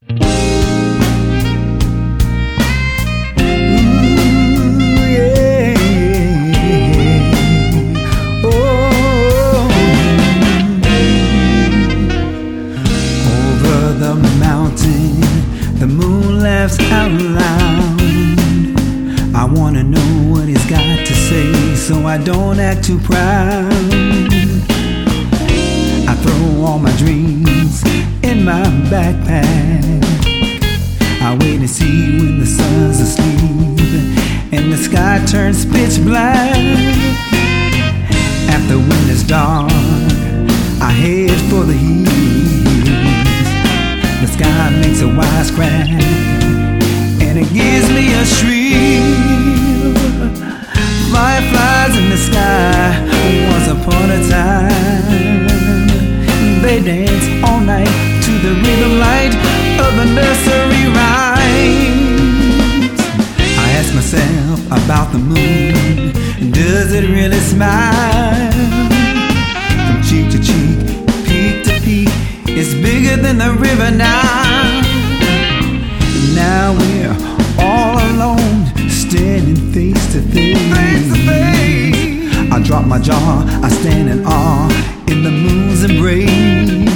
The moon laughs out loud. I wanna know what he's got to say, so I don't act too proud. I throw all my dreams in my backpack. I wait and see when the sun's asleep and the sky turns pitch black. After winter's dark, I head for the heat. The sky makes a wisecrack, and it gives me a shriek. Fireflies in the sky, once upon a time, they dance all night to the rhythm light of the nursery rhymes. I ask myself about the moon, does it really smile? From cheek to cheek, peak to peak, it's bigger than the river now. Now we're all alone, standing face to face. I drop my jaw, I stand in awe in the moon's embrace.